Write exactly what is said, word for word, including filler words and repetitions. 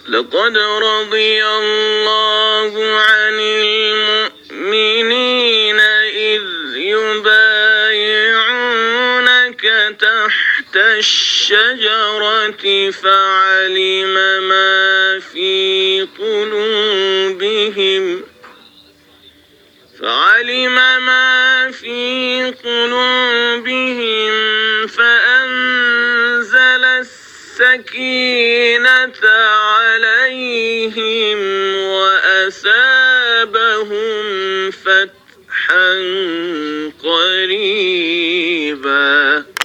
لقد رضي الله عن المؤمنين إذ يبايعونك تحت الشجرة فعلم ما في قلوبهم فعلم ما في قلوبهم فأنزل السكينة عليهم